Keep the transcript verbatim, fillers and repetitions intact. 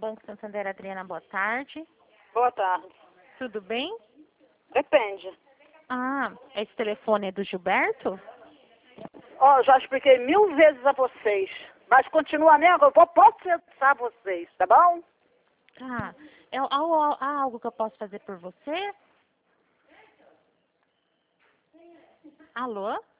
Banco Santander, Adriana, boa tarde. Boa tarde. Tudo bem? Depende. Ah, esse telefone é do Gilberto? Ó, já expliquei mil vezes a vocês, mas continua mesmo, eu vou processar vocês, tá bom? Tá. É, há, há- há algo que eu posso fazer por você? Alô?